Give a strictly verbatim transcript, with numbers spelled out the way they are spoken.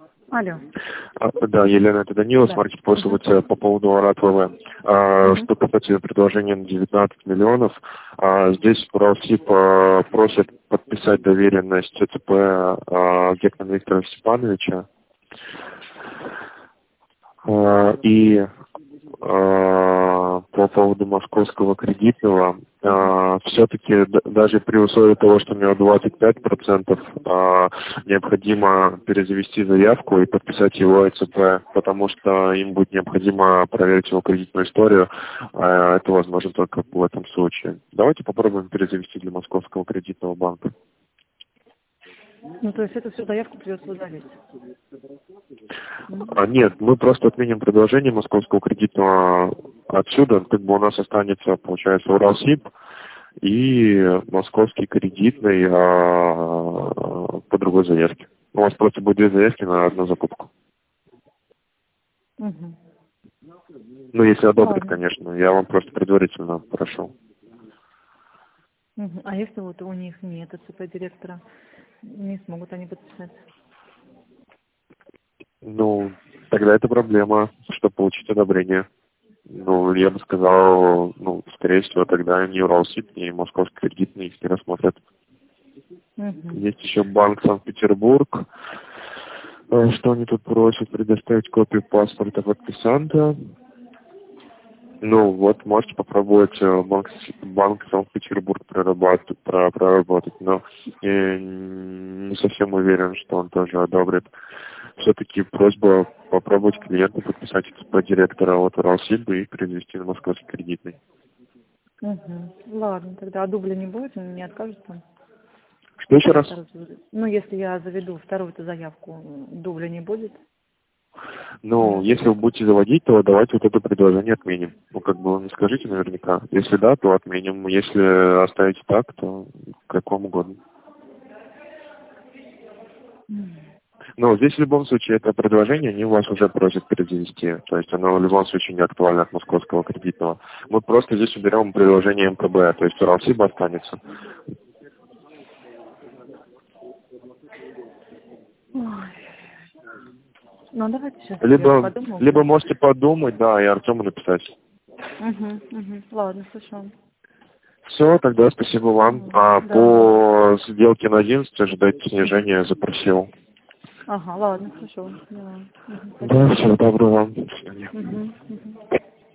Алло. А, да, Елена, это Данила, Да. смотрите, пользоваться по поводу Арат ВВ. А, Что касается предложения на девятнадцать миллионов, а, здесь Уралсиб а, просит подписать доверенность ЦЦП а, Гетмана Виктора Степановича. А, и а, по поводу московского кредитного, а, все-таки д- даже при условии того, что у него двадцать пять процентов, а, необходимо перезавести заявку и подписать его ЭЦП, потому что им будет необходимо проверить его кредитную историю, а это возможно только в этом случае. Давайте попробуем перезавести для московского кредитного банка. Ну, то есть эту всю заявку придется удалить. А, нет, мы просто отменим предложение московского кредитного отсюда, как бы у нас останется, получается, Уралсиб и московский кредитный а, по другой заявке. У вас просто будет две заявки на одну закупку. Угу. Ну, если одобрят, Ладно. конечно. Я вам просто предварительно прошу. Угу. А если вот у них нет ЦП-директора, не смогут они подписать? Ну, тогда это проблема, чтобы получить одобрение. Ну, я бы сказал, ну, скорее всего, тогда ни Уралсиб, ни московский кредитный их не рассмотрят. Угу. Есть еще банк Санкт-Петербург. Э, Что они тут просят? Предоставить копию паспорта подписанта. Ну, вот, можете попробовать э, банк, банк Санкт-Петербург проработать, про- проработать, но я не совсем уверен, что он тоже одобрит. Все-таки просьба попробовать клиенту подписать ЦП директора от Уралсиба и перевести на московский кредитный. Угу. Ладно, тогда а дубля не будет, он не откажется? Что еще раз? Ну, если я заведу вторую-то заявку, дубля не будет? Ну, если вы будете заводить, то давайте вот это предложение отменим. Ну, как бы вы не скажите наверняка. Если да, то отменим. Если оставите так, то как вам угодно. Но здесь в любом случае это предложение, они вас уже просят перезавести. То есть оно в любом случае не актуально от московского кредитного. Мы просто здесь уберем предложение МКБ, то есть Уралсиб останется. Ой. Ну, давайте сейчас Либо, подумаю. либо можете подумать, да, и Артему написать. Угу, угу. Ладно, хорошо. Все, тогда спасибо вам. А Да. по сделке на одиннадцать ожидайте снижения, запросил. Ага, ладно, хорошо. Да, угу, Да, всего доброго вам. До свидания. угу, угу.